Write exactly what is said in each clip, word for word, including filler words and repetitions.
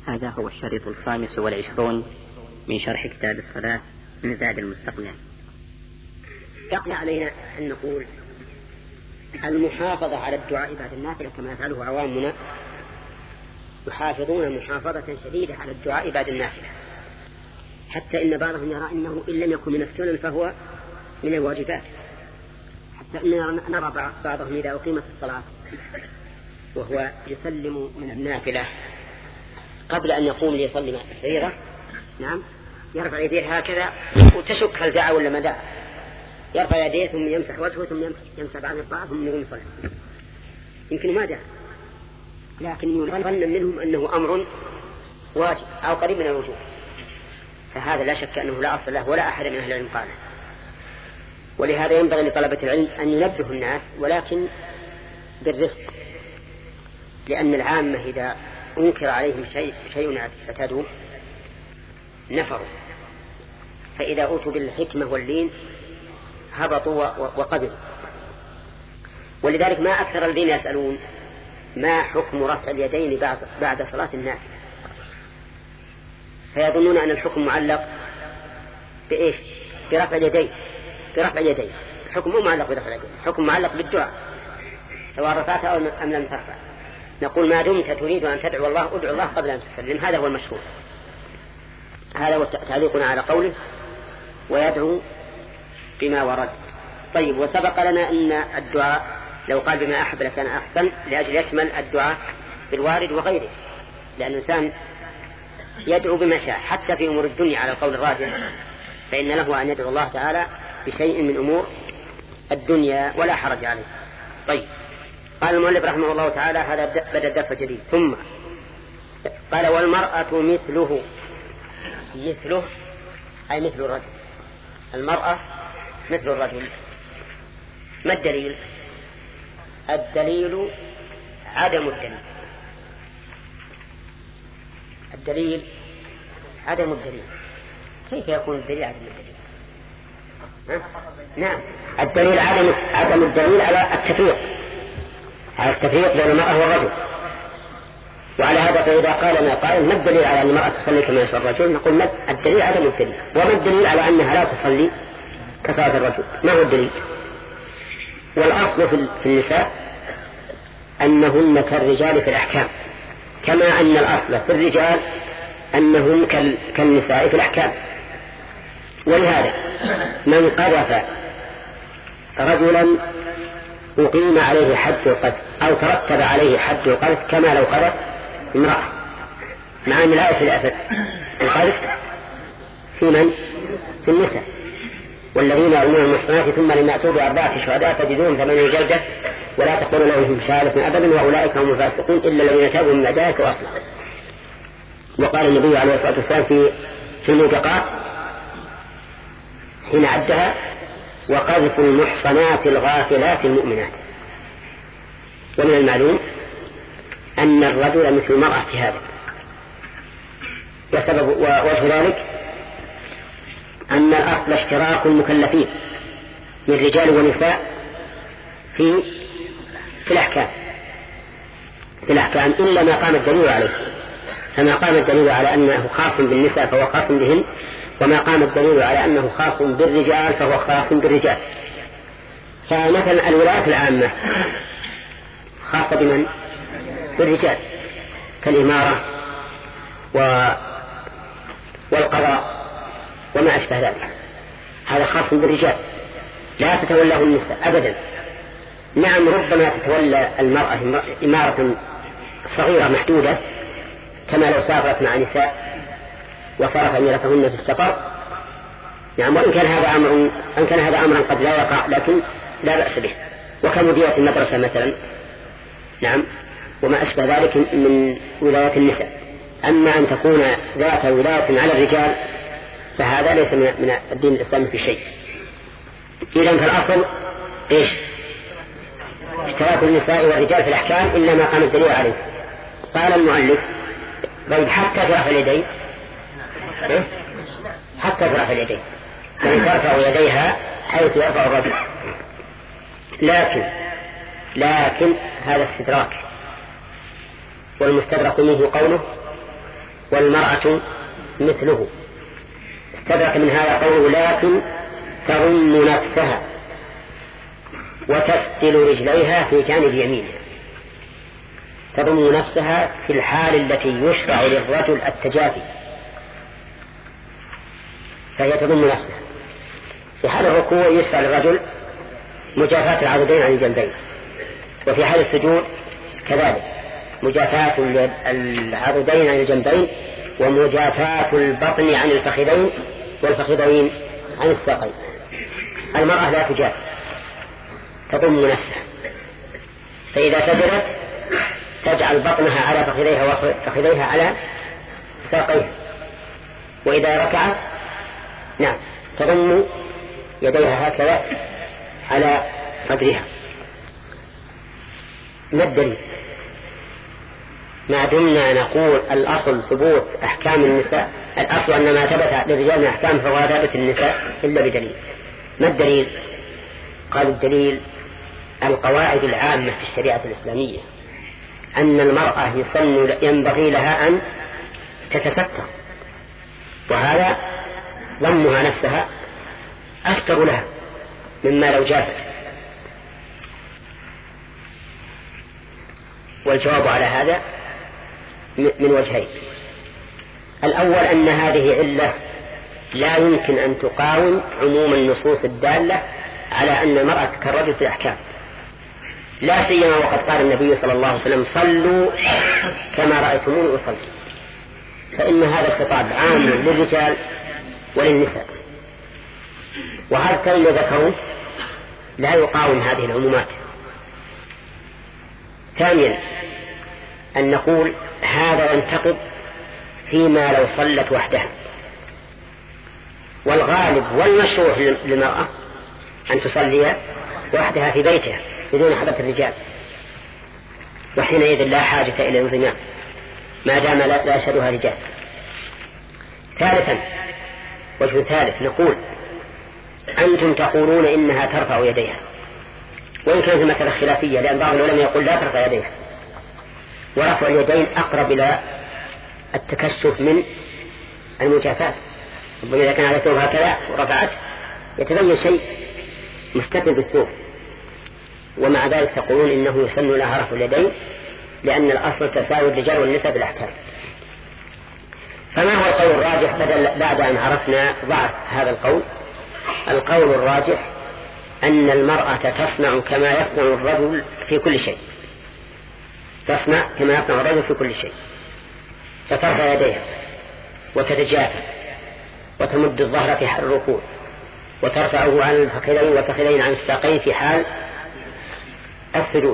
هذا هو الشريط الخامس والعشرون من شرح كتاب الصلاة من زاد المستقنع. يقع علينا أن نقول المحافظة على الدعاء بعد النافلة كما يفعله عوامنا، يحافظون محافظة شديدة على الدعاء بعد النافلة، حتى إن بعضهم يرى أنه إن لم يكن من السنن فهو من الواجبات، حتى إن نرى بعضهم إذا أقيمت الصلاة وهو يسلم من النافلة قبل أن يقوم ليصلي مع الفريضة، نعم، يرفع يديه هكذا وتشك هل دعا ولا ما دعا، يرفع يديه ثم يمسح وجهه ثم يمسح بعض الطاعة ثم يقوم يصلي، يمكن ما دعا، لكن يظن منهم أنه أمر واجب أو قريب من الوجوب، فهذا لا شك أنه لا أصل له ولا أحد من أهل العلم قاله. ولهذا ينبغي لطلبة العلم أن ينبهوا الناس، ولكن بالرفق، لأن العامة إذا أنكر عليهم شيء شيء اعتادوه نفروا، فإذا أوتوا بالحكمة واللين هبطوا وقبلوا. ولذلك ما أكثر الذين يسألون ما حكم رفع اليدين بعد بعد صلاة الناس، فيظنون أن الحكم معلق بإيش؟ برفع اليدين. برفع اليدين الحكم مو معلق برفع اليدين، الحكم معلق بالدعاء سواء رفعت أو أم لم ترفع. نقول ما دمت تريد أن تدعو الله ادعو الله قبل أن تسلم، هذا هو المشهور. هذا هو تعليقنا على قوله ويدعو بما ورد. طيب، وسبق لنا أن الدعاء لو قال بما أحب لكان أحسن، لأجل يشمل الدعاء بالوارد وغيره، لأن الإنسان يدعو بما شاء حتى في أمور الدنيا على القول الراجح، فإن له أن يدعو الله تعالى بشيء من أمور الدنيا ولا حرج عليه. طيب، قال المؤلف رحمه الله تعالى هذا بدأ الدرس الجديد، ثم قال والمرأة مثله. مثله أي مثل الرجل، المرأة مثل الرجل. ما الدليل؟ الدليل عدم الدليل. الدليل عدم الدليل. كيف يكون الدليل عدم الدليل؟ ها؟ نعم، الدليل عدم عدم الدليل على التفريق، على التفريق بين المرأة والرجل. وعلى هذا فإذا قال لنا قائل ما الدليل على أن المرأة تصلي كما يصلي الرجل، نقول ما الدليل عدم الدليل. وما الدليل على أنها لا تصلي كصلاة الرجل؟ ما هو الدليل؟ والأصل في النساء أنهن كالرجال في الأحكام، كما أن الأصل في الرجال أنهم كالنساء في الأحكام. ولهذا من قذف رجلا أقيم عليه حد القذف أو ترتب عليه حد القذف كما لو قذف امرأة، مع أن لا يصل القذف في من؟ في النساء. والذين يرمون المحصنات ثم لم يأتوا بأربعة شهداء فجلدوهم ثمانين جلدة ولا تقبلوا لهم شهادة أبدا وأولئك هم الفاسقون إلا الذين تابوا من ذلك وأصلحوا. وقال النبي عليه الصلاة والسلام في في الموبقات حين عدها وقذف المحصنات الغافلات المؤمنات. ومن المعلوم أن الرجل مثل المرأة في هذا، وسبب وجه ذلك أن الأصل اشتراك المكلفين من رجال ونساء في في الأحكام في الأحكام إلا ما قام الدليل عليه. فما قام الدليل على أنه خاص بالنساء فهو خاص بهن، وما قام الدليل على أنه خاص بالرجال فهو خاص بالرجال. فمثلا الولايات العامة خاصة بمن؟ بالرجال، كالإمارة والقضاء وما أشبه ذلك، هذا خاص بالرجال لا تتولاه النساء أبدا. نعم، ربما تتولى المرأة إمارة صغيرة محدودة كما لو سافرت مع نساء وصرف أميرتهن في السفر، نعم، وإن كان هذا أمر أن كان هذا أمرا قد لا يقع لكن لا بأس به، وكمديرة المدرسة مثلا، نعم، وما أشبه ذلك من ولاية النساء. أما أن تكون ذات ولاية على الرجال فهذا ليس من الدين الإسلامي في شيء. إذن فالأصل إيش؟ اشتراك النساء والرجال في الأحكام إلا ما قام الدليل عليه. قال المؤلف طيب حتى في رفع اليدين، إيه؟ حتى في رفع اليدين يعني ترفع يديها حيث يرفع الرجل، لكن لكن هذا استدراك، والمستدرك منه قوله والمرأة مثله. استدرك من هذا قوله لكن تضم نفسها وتفتل رجليها في جانب يمينها. تضم نفسها في الحال التي يشرع للرجل التجافي، فهي تضم نفسها. في حال الركوع يشرع للرجل مجافاة العضدين عن الجنبين، وفي حال السجود كذلك مجافاة العضدين عن الجنبين ومجافاة البطن عن الفخذين والفخذين عن الساقين. المرأة لا تجافي، تضم نفسها، فإذا سجدت تجعل بطنها على فخذيها وفخذيها على ساقيها، وإذا ركعت نعم تضم يديها هكذا على صدرها. ما الدليل؟ ما دمنا نقول الأصل ثبوت أحكام النساء، الأصل أن ما ثبت للرجال من أحكام فهو ثابت النساء إلا بدليل. ما الدليل؟ قال الدليل القواعد العامة في الشريعة الإسلامية أن المرأة يسن ينبغي لها أن تتستر، وهذا ضمها نفسها أستر لها مما لو جافت. والجواب على هذا من وجهين. الأول أن هذه علة لا يمكن أن تقاوم عموم النصوص الدالة على أن المرأة كالرجل في الأحكام، لا سيما وقد قال النبي صلى الله عليه وسلم صلوا كما رأيتموني أصلي، فإن هذا الخطاب عام للرجال وللنساء، وهذا اللي ذكروا لا يقاوم هذه العمومات. ثانيا أن نقول هذا ينتقد فيما لو صلت وحدها، والغالب والمشروع للمرأة أن تصلي وحدها في بيتها بدون حضرة الرجال، وحينئذ لا حاجة إلى انضمام ما دام لا يشهدها رجال. ثالثا وجه ثالث نقول أنتم تقولون إنها ترفع يديها، وإن كانت المسألة خلافية، لأن بعض العلماء يقول لا ترفع يديها، ورفع اليدين أقرب إلى التكشف من المجافاة. إذا كان على الثوب هكذا ورفعت يتبين شيء مستقل بالثوب، ومع ذلك تقولون إنه يسن لها رفع اليدين لأن الأصل تساوي الرجال والنساء بالأحكام. فما هو القول الراجح بعد أن عرفنا ضعف هذا القول؟ القول الراجح أن المرأة تصنع كما يصنع الرجل في كل شيء، تصنع كما يصنع الرجل في كل شيء، فترفع يديها وتتجافى وتمد الظهر في حال الركوع وترفعه عن الفخذين والفخذين عن الساقين في حال السجود.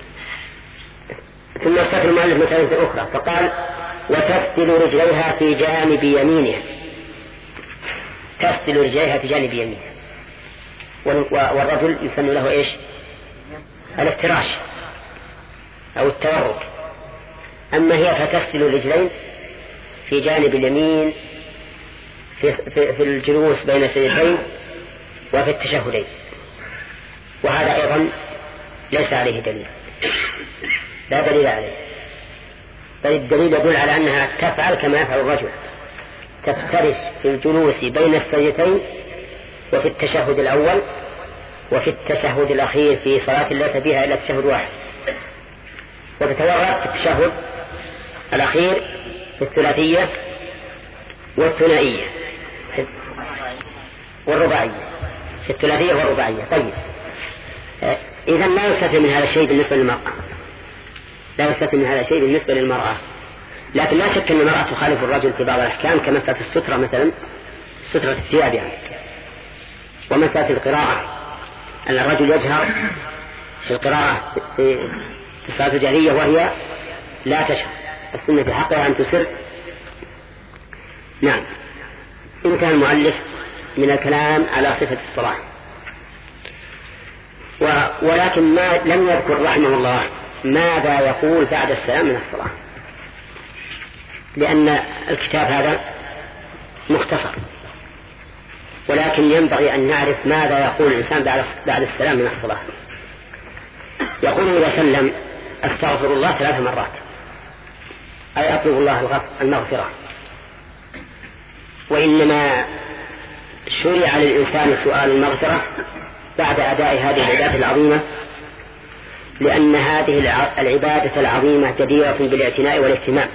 ثم استثنى المؤلف مثلا أخرى فقال وتفتل رجليها في جانب يمينها، تفتل رجليها في جانب يمينها، والرجل يسمى له إيش؟ الافتراش أو التورك. أما هي فتفتل الرجلين في جانب اليمين في, في, في الجلوس بين السجدتين وفي التشهدين، وهذا أيضا ليس عليه دليل، لا دليل عليه، بل الدليل يدل على أنها تفعل كما يفعل الرجل، تفترش في الجلوس بين السجدتين وفي التشهد الأول وفي التشهد الأخير في صلاة ليس فيها إلا تشهد واحد، وتتورط في التشهد الأخير في الثلاثية والثنائية والرباعية، في الثلاثية والرباعية. طيب إذا لا يستثنى من هذا الشيء بالنسبة للمرأة، لا يستثنى من هذا الشيء بالنسبة للمرأة، لكن لا شك أن المرأة تخالف الرجل في بعض الأحكام كمسألة السترة مثلا، سترة الثياب يعني، ومسألة القراءة أن الرجل يجهر في القراءة في الصلاة الجهرية وهي لا تشهر، السنة في حقها أن تسر. نعم. انتهى المؤلف من الكلام على صفة الصلاة، ولكن ما لم يذكر رحمه الله ماذا يقول بعد السلام من الصلاة، لأن الكتاب هذا مختصر، ولكن ينبغي أن نعرف ماذا يقول الإنسان بعد السلام من الصلاة. يقول إذا سلم أستغفر الله ثلاث مرات، أي أطلب الله المغفرة وإنما شرع للإنسان سؤال المغفرة بعد أداء هذه العبادة العظيمة، لأن هذه العبادة العظيمة جديرة بالاعتناء والاهتمام،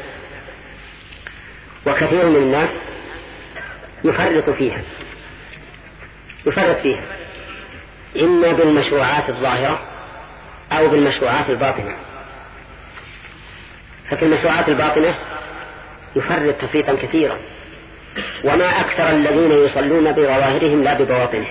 وكثير من الناس يفرط فيها يفرط فيها إما بالمشروعات الظاهرة أو بالمشروعات الباطنة. ففي المشروعات الباطنة يفرط تفريطا كثيرا، وما أكثر الذين يصلون بظواهرهم لا ببواطنهم،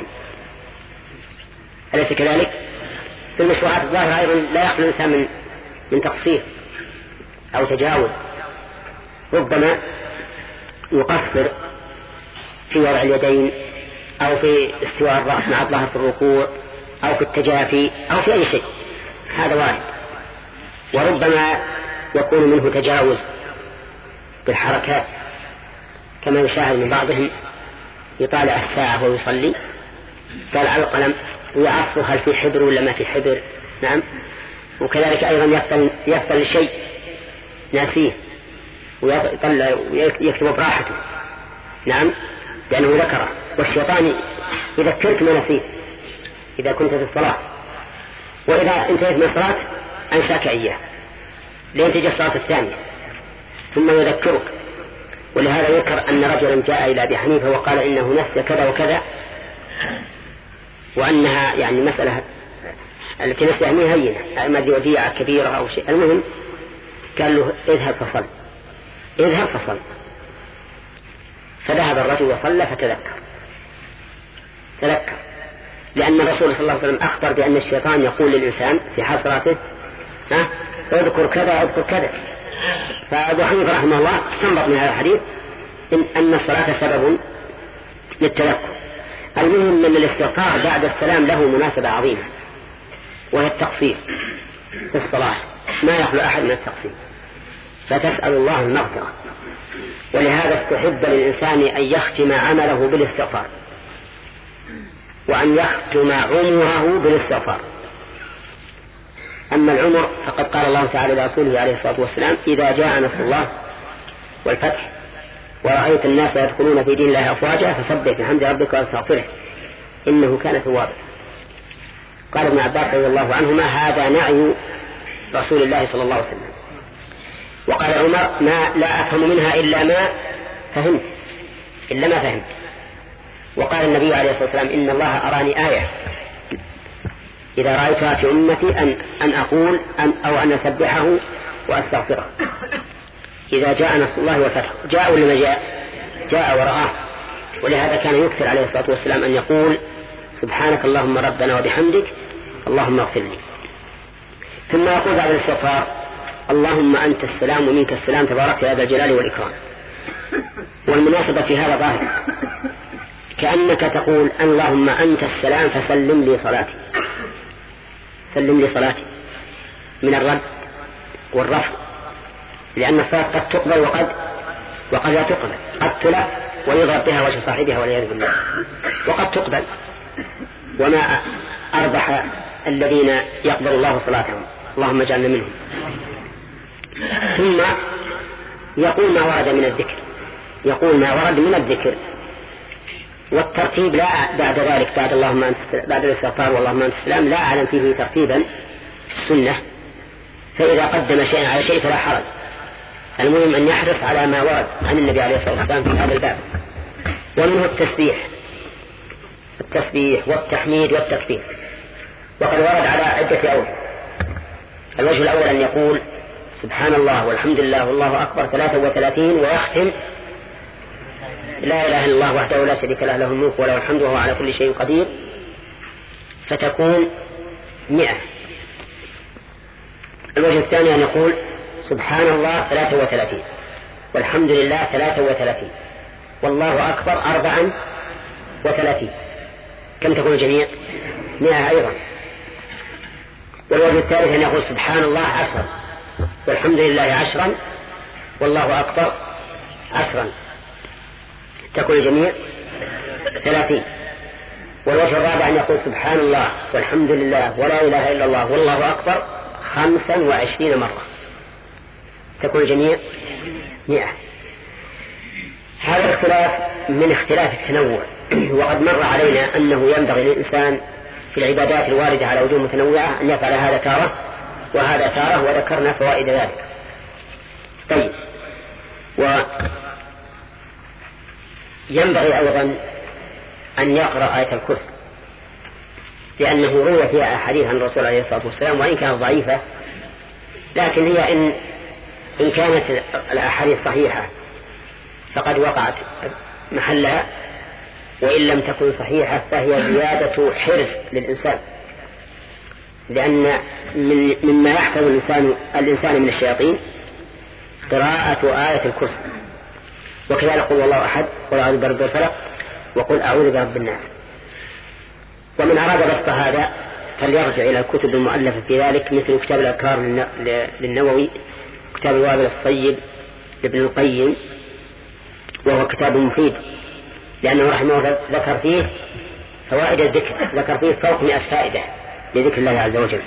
أليس كذلك؟ في المشروعات الظاهرة أيضا لا يخلو الإنسان من من تقصير أو تجاوز، ربما يقصر في وضع اليدين أو في استواء الرأس مع الظهر في الركوع أو في التجافي أو في أي شيء، هذا وارد. وربما يكون منه تجاوز بالحركات، كما يشاهد من بعضهم يطالع الساعة ويصلي قال على القلم ويعرف هل في حبر ولا ما في حبر. نعم. وكذلك أيضا يفضل, يفضل شيء ناسيه ويطلع ويكتب براحته. نعم، لأنه ذكره، والشيطان يذكرك ما نسيه إذا كنت في الصلاة، وإذا انتهيت من الصلاة أنساك إياه لين تجي الصلاة الثانية ثم يذكرك. ولهذا يذكر أن رجلا جاء إلى أبي حنيفة وقال إنه نسي كذا وكذا، وأنها يعني مسألة التي نسيها مي هينة، ما وديعة كبيرة أو شيء. المهم قال له اذهب فصل اذهب فصل فذهب الرجل وصلى فتذكر تذكر لأن الرسول صلى الله عليه وسلم أخبر بأن الشيطان يقول للإنسان في حال صلاته ها اذكر كذا اذكر كذا. فأبو حنيفة رحمه الله استنبط من هذا الحديث إن, أن الصلاة سبب للتذكر. المهم أن الاستغفار بعد السلام له مناسبة عظيمة، وهي التقصير في الصلاة، ما يخلو أحد من التقصير، فتسأل الله المغفرة. ولهذا استحب للإنسان أن يختم عمله بالاستغفار، وأن يختم عمره بالاستغفار. أما العمر فقد قال الله تعالى لرسوله عليه الصلاة والسلام إذا جاء نصر الله والفتح ورأيت الناس يدخلون في دين الله أفواجا فسبح بحمد ربك واستغفره إنه كان توابا. قال ابن عباس رضي الله عنهما هذا نعي رسول الله صلى الله عليه وسلم. وقال عمر ما لا أفهم منها إلا ما فهمت إلا ما فهمت. وقال النبي عليه الصلاة والسلام إن الله أراني آية إذا رأيتها في أمتي أن, أن أقول أن أو أن أسبحه وأستغفره إذا جاء نصر الله والفتح. جاء ولا ما جاء؟ جاء ورآه. ولهذا كان يكثر عليه الصلاة والسلام أن يقول سبحانك اللهم ربنا وبحمدك اللهم اغفر لي. ثم يقول بعد الاستغفار اللهم أنت السلام ومنك السلام تبارك يا ذا الجلال والإكرام. والمناسبة في هذا ظاهر، كأنك تقول اللهم أنت السلام فسلم لي صلاتي سلم لي صلاتي من الرد والرفض، لأن الصلاة قد تقبل وقد وقد لا تقبل، قد تلف ويضرب بها وجه صاحبها والعياذ بالله، وقد تقبل. وما أربح الذين يقبل الله صلاتهم، اللهم اجعلنا منهم. ثم يقول ما ورد من الذكر يقول ما ورد من الذكر والترتيب لا بعد ذلك بعد اللهم أنت بعد الاستغفار واللهم أنت السلام لا أعلم فيه ترتيبا في السنة، فإذا قدم شيئا على شيء فلا حرج. المهم أن يحرص على ما ورد عن النبي عليه الصلاة والسلام في هذا الباب. ومنه التسبيح التسبيح والتحميد والتكبير، وقد ورد على عدة أوجه. الوجه الأول أن يقول سبحان الله والحمد لله والله أكبر ثلاثة وثلاثين ويختم لا إله إلا الله وحده لا شريك له له الملك وله الحمد وهو على كل شيء قدير، فتكون مئة. الوجه الثاني أن يقول سبحان الله ثلاثة وثلاثين والحمد لله ثلاثة وثلاثين والله أكبر أربعا وثلاثين. كم تكون الجميع؟ مئة أيضا. والوجه الثالث أن يقول سبحان الله عشرا والحمد لله عشرا والله أكبر عشرا، تكون الجميع ثلاثين. والوجه الرابع أن يقول سبحان الله والحمد لله ولا إله إلا الله والله أكبر خمسا وعشرين مرة، تكون الجميع مئة. هذا الاختلاف من اختلاف التنوع، وقد مر علينا أنه ينبغي للإنسان في العبادات الواردة على وجوه متنوعة أن يفعل هذا تارة وهذا تارة، وذكرنا فوائد ذلك. طيب، وينبغي أيضا أن يقرأ آية الكرسي، لأنه روى فيها أحاديث عن الرسول عليه الصلاة والسلام، وإن كانت ضعيفة لكن هي إن, إن كانت الأحاديث صحيحة فقد وقعت محلها، وإن لم تكن صحيحة فهي زيادة حرص للإنسان، لأن من مما يحفظ الإنسان, الإنسان من الشياطين قراءة آية الكرسي، وكذلك قل والله أحد، قل أعوذ برب الفلق، وقل أعوذ برب الناس. ومن أراد بسط هذا فليرجع إلى الكتب المؤلفة في ذلك، مثل كتاب الأذكار للنووي، كتاب الوابل الصيب لابن القيم، وهو كتاب مفيد لأنه رحمه الله ذكر فيه فوائد الذكر، ذكر فيه فوق مئة فائدة لذكر الله عز وجل.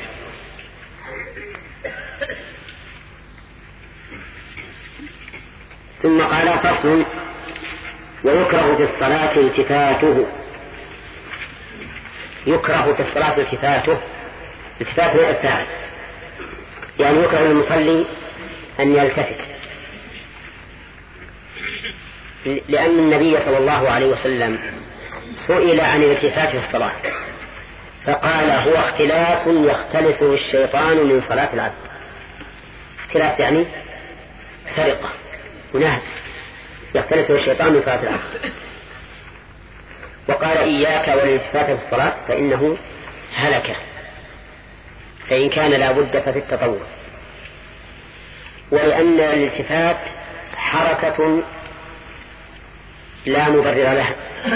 ثم قال فصل: ويكره في الصلاة التفاته. يكره في الصلاة التفاته، التفات من الفاعل، يعني يكره للمصلي أن يلتفت، لأن النبي صلى الله عليه وسلم سئل عن الالتفات في الصلاة فقال: هو اختلاس يختلسه الشيطان من صلاة العبد. اختلاس يعني سرقة ونهب، يختلسه الشيطان من صلاة العبد. وقال: إياك والالتفات في الصلاة فإنه هلكة، فإن كان لا بد ففي التطوع. ولأن الالتفات حركة لا مبرر لها،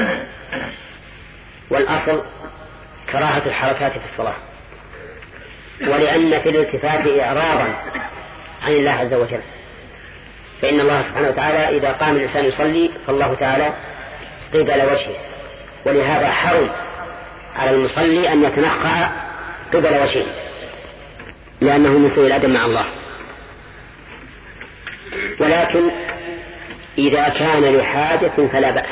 والأصل كراهة الحركات في الصلاة. ولأن في الالتفات إعراضا عن الله عز وجل، فإن الله سبحانه وتعالى إذا قام الإنسان يصلي فالله تعالى قبل وجهه، ولهذا حرم على المصلي أن يتنخع قبل وجهه، لأنه من سوء الأدب مع الله. ولكن إذا كان لحاجة فلا بأس،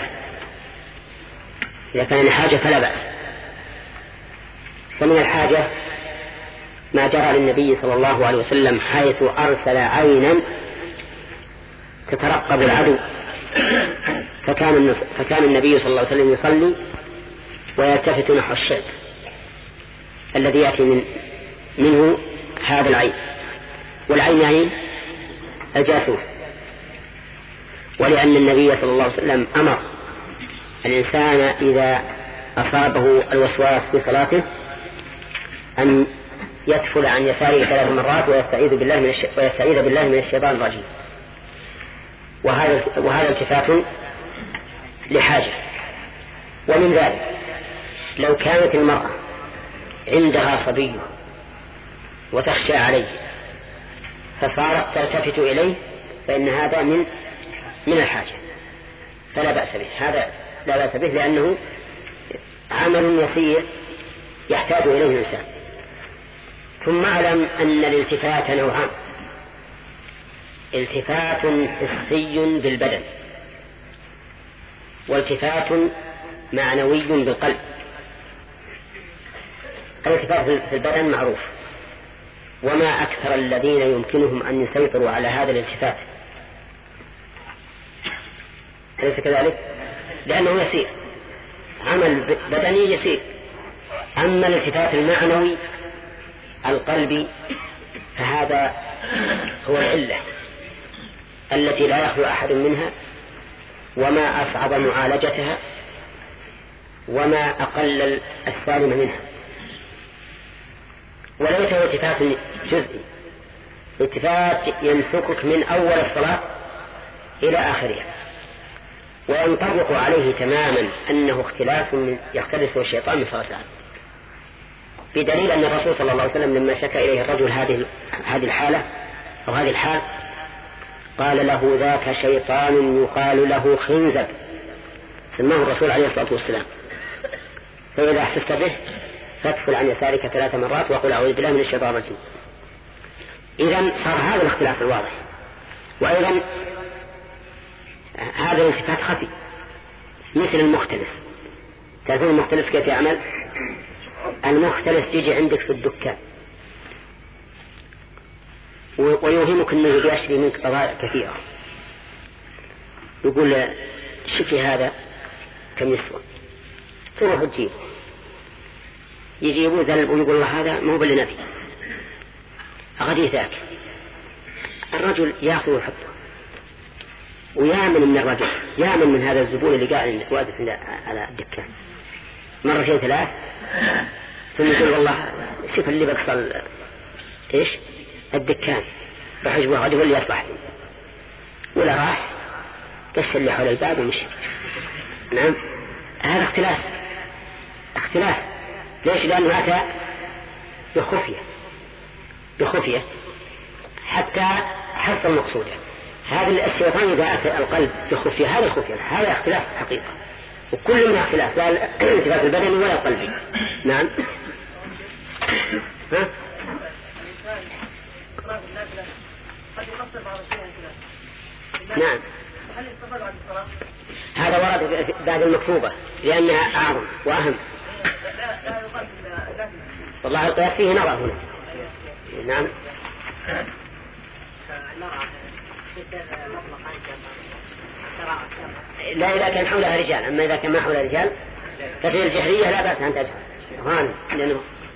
إذا كان لحاجة فلا بأس. فمن الحاجة ما جرى للنبي صلى الله عليه وسلم حيث أرسل عينا تترقب العدو، فكان, فكان النبي صلى الله عليه وسلم يصلي ويلتفت نحو الشعب الذي يأتي من منه هذا العين، والعين يعني الجاسوس. ولأن النبي صلى الله عليه وسلم أمر الإنسان إذا أصابه الوسواس في صلاته أن يدفل عن يساره ثلاث مرات ويستعيذ بالله من الش... ويستعيذ بالله من الشيطان الرجيم. وهذا وهذا التفات لحاجة. ومن ذلك لو كانت المرأة عندها صبي وتخشى عليه فصارت تلتفت إليه فإن هذا من من الحاجة فلا بأس به، هذا لا بأس به، لأنه عمل يسير يحتاج إليه الإنسان. ثم أعلم أن الالتفات نوعان: التفات حسي بالبدن، والتفات معنوي بالقلب. الالتفات في البدن معروف، وما أكثر الذين يمكنهم أن يسيطروا على هذا الالتفات، أليس كذلك؟ لأنه يسير، عمل بدني يسير. أما الالتفات المعنوي القلبي فهذا هو العلة التي لا يخلو أحد منها، وما أصعب معالجتها وما أقل السالم منها. وليس هو التفات جزئي، التفات يمسكك من أول الصلاة إلى آخرها، وينطبق عليه تماما أنه اختلاس من يختلسه الشيطان من صلاة العبد، بدليل أن الرسول صلى الله عليه وسلم لما شكى إليه الرجل هذه هذه الحالة أو هذه الحال قال له: ذاك شيطان يقال له خنزب، سماه الرسول عليه الصلاة والسلام، فإذا أحسست به فادفل عن يسارك ثلاث مرات وقل أعوذ بالله من الشيطان الرجيم. إذن صار هذا الاختلاف الواضح. وأيضا هذا الالتفات خفي مثل المختلس. تعرفون المختلس كيف يعمل؟ المختلس يجي عندك في الدكان ويوهمك أنه يشتري منك بضائع كثيرة، يقول شوفي هذا كم يسوى، تروح تجيبه، يجيبه ذلك ويقول الله هذا ما هو باللي نبي، أغدي ذاك. الرجل يأخذ ويحطه ويامن من الرجل، يامن من هذا الزبون اللي قاعد واقف على الدكان مرتين ثلاث، ثم يقول والله شوف اللي بقصل ايش الدكان بحجبه هذا هو اللي يصلح لي، ولا راح كسر اللي حول الباب ومشي. نعم هذا اختلاف اختلاف ليش؟ لأنه أتى بخفية بخفية حتى حصل مقصوده. هذا الشيطان إذا أتى القلب بخفية هذا الخفية هذا اختلاف حقيقة، وكل من اختلاف لا الالتفات البدني ولا القلبي. نعم ها؟ نعم هذا ورد بعد المكتوبة لأنها أعظم وأهم. والله القياس فيه نظر هنا. نعم لا إذا كان حولها رجال، أما إذا كان ما حولها رجال ففي الجهرية لا بأس أن تجهر غانم لأنه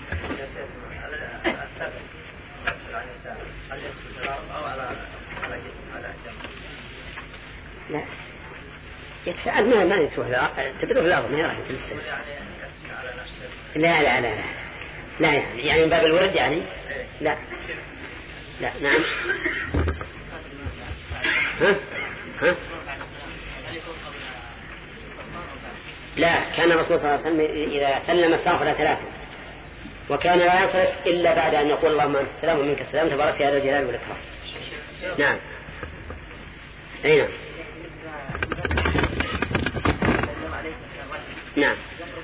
لا يتساءل ما ما يتسوه لا تبدو في الأرض ما يراح يتلسل. لا لا لا لا لا يعني يعني من باب الورد يعني لا لا. نعم ها ها لا كان الرسول صلى الله عليه وسلم إذا سلم استغفر ثلاثة، وكان لا ينصرف إلا بعد أن يقول اللهم أنت السلام ومنك السلام تبارك يا ذا الجلال والإكرام. نعم أين نعم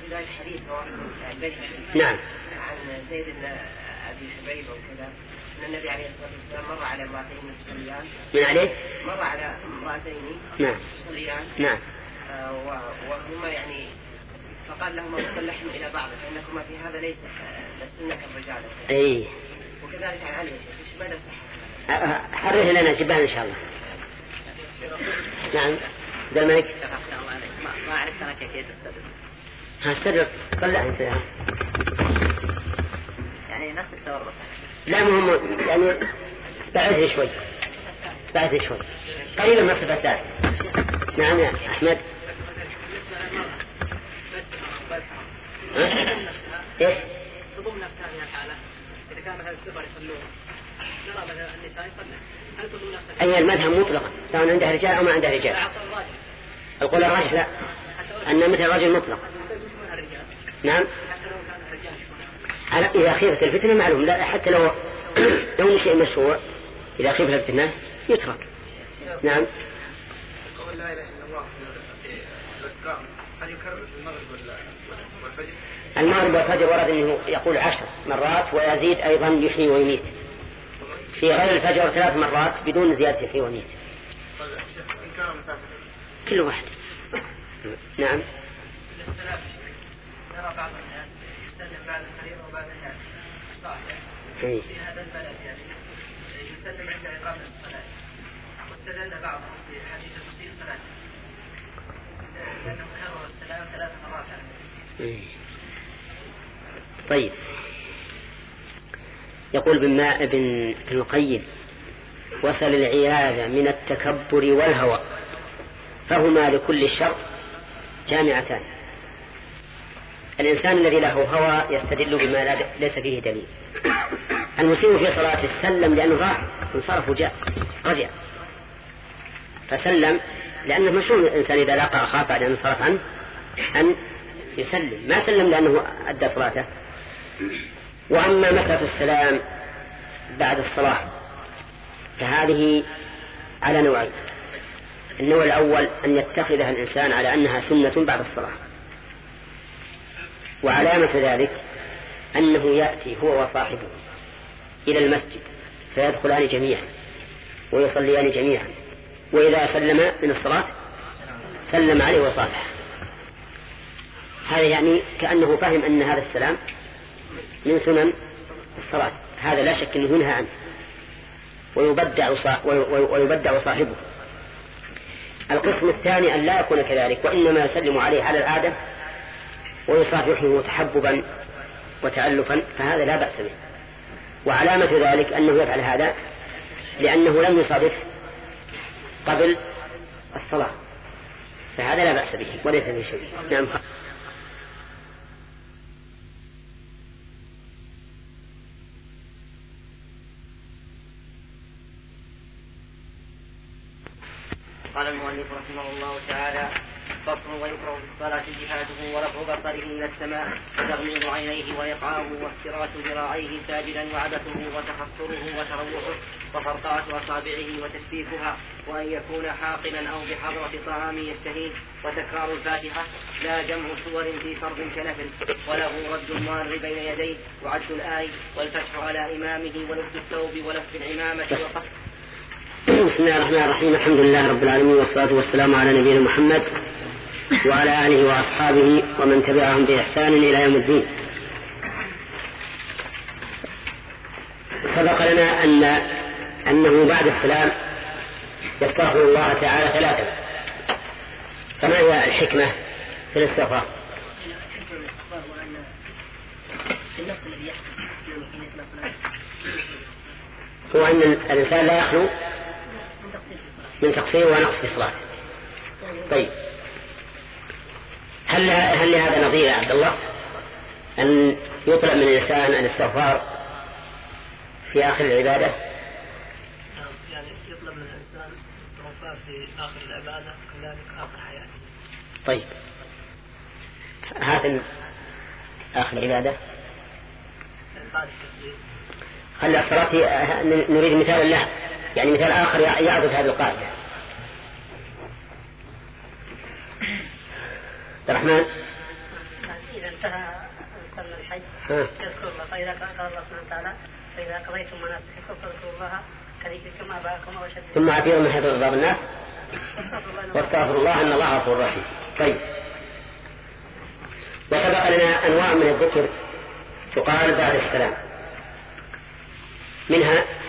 نعم عن زيد بن أبي شبيب وكذا أن النبي عليه الصلاة والسلام مر على امرأتين يصليان من عليه مر على امرأتين نعم يصليان نعم آه وهما يعني فقال لهما ضم اللحم إلى بعض فإنكما في هذا ليس لسنة كالرجال. أي وكذلك عن علي إيش ماذا صح؟ حرره لنا جبان إن شاء الله. نعم ذا الملك ما عرفت أنا كيف تستدر. ها استدر طلع أنت يعني نفس التورط. لا مهم يعني بعده شوي بعده شوي قليلا من الصفات. نعم يا أحمد ايش تضم نفسها من الحالة إذا كان مثلا الكبار يصلون نرى مثلا النساء يصلون هل تضم نفسها؟ أي المذهب مطلقا سواء عندها رجال أو ما عندها رجال. القول الراجح لا أن مثل الرجل مطلق. نعم على إذا خيفت الفتنة معلوم لا حتى لو لو شيء مشروع إذا خيفت الفتنة يترك. نعم قول لا إله إلا الله في الأذكار هل يكرر في المغرب والفجر؟ المغرب والفجر ورد أنه يقول عشر مرات ويزيد أيضا يحيي ويميت. في غير الفجر ثلاث مرات بدون زيادة يحيي ويميت كل واحد. نعم نرى بعض الناس يسلم بعد القريب وبعد الناس صح في هذا البلد يعني يسلم عند إقامة الصلاة واستدل بعضهم في حديث مسيء الصلاة لأنه كرر السلام ثلاث مرات. طيب يقول ابن ابن القيم وصل العياذ من التكبر والهوى فهما لكل الشر جامعتان. الإنسان الذي له هوى يستدل بما ليس فيه دليل. المسيء في صلاته سلم لأنه راح انصرف وجاء رجع فسلم لأنه مشروع الإنسان إذا لاقى أخاه بعد أن انصرف عنه أن يسلم، ما سلم لأنه أدى صلاته. وأما مسألة السلام بعد الصلاة فهذه على نوعين. النوع الأول أن يتخذها الإنسان على أنها سنة بعد الصلاة، وعلامة ذلك أنه يأتي هو وصاحبه إلى المسجد فيدخلان جميعا ويصليان جميعا، وإذا سلم من الصلاة سلم عليه وصافح. هذا يعني كأنه فهم أن هذا السلام من سنن الصلاة، هذا لا شك أنه ينهى عنه ويبدع ويبدع صاحبه. القسم الثاني أن لا يكون كذلك، وإنما يسلم عليه على العادة ويصافحه تحببا وتألفا، فهذا لا بأس به. وعلامة ذلك أنه يفعل هذا لأنه لم يصادف قبل الصلاة، فهذا لا بأس به وليس به شيء. نعم. قال المؤلف رحمه الله تعالى: فصل. ويكره في الصلاة جهاده ورفع بصره إلى السماء وتغميض عينيه وإقعاءه وافتراش ذراعيه ساجدا وعبثه وتخثره وتروحه وفرقعة أصابعه وتسبيكها، وأن يكون حاقنا أو بحضرة طعام يشتهيه، وتكرار الفاتحة لا جمع سور في فرض كنفل، وله رد المار بين يديه وعد الآي والفتح على إمامه ولبس الثوب ولف العمامة وقف. بسم الله الرحمن الرحيم. الحمد لله رب العالمين، والصلاة والسلام على نبينا محمد وعلى آله وأصحابه ومن تبعهم بإحسان إلى يوم الدين. سبق لنا أن أنه بعد السلام يستغفر الله تعالى ثلاثة، فما هي الحكمة في الاستغفار؟ هو أن الإنسان لا يخلو من تقصير ونقص في صلاته. طيب، هل هل لهذا نظير يا عبد الله أن يطلب من الإنسان الاستغفار في آخر العبادة؟ يعني يطلب من الإنسان الاستغفار في آخر العبادة كذلك آخر حياته. طيب، هذا آخر العبادة هل الصلاة نريد مثال له، يعني مثال آخر يعرض هذه القاعدة. عبد الرحمن. إذا انتهى صلى الحج يذكر الله، فإذا قال الله سبحانه وتعالى: فإذا قضيتم مناسككم فاذكروا الله كذكركم آباءكم أو أشد. ثم عفير من حيث بعض الناس واستغفر الله إن الله غفور رحيم. طيب، وسبق لنا أنواع من الذكر تقال بعد السلام، منها